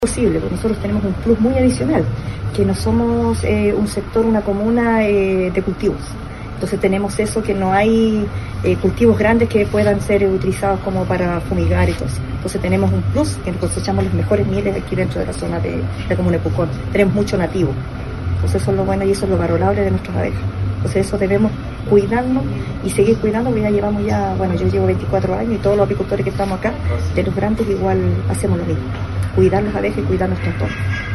posible, porque nosotros tenemos un plus muy adicional, que no somos un sector, una comuna de cultivos. Entonces tenemos eso, que no hay cultivos grandes que puedan ser utilizados como para fumigar y todo eso. Entonces tenemos un plus, que cosechamos los mejores mieles aquí dentro de la zona de la comuna de Pucón. Tenemos mucho nativo. Entonces eso es lo bueno y eso es lo valorable de nuestras abejas. Entonces eso debemos cuidarnos y seguir cuidando, porque ya llevamos yo llevo 24 años y todos los apicultores que estamos acá, de los grandes, igual hacemos lo mismo. Cuidar las abejas y cuidar nuestro entorno.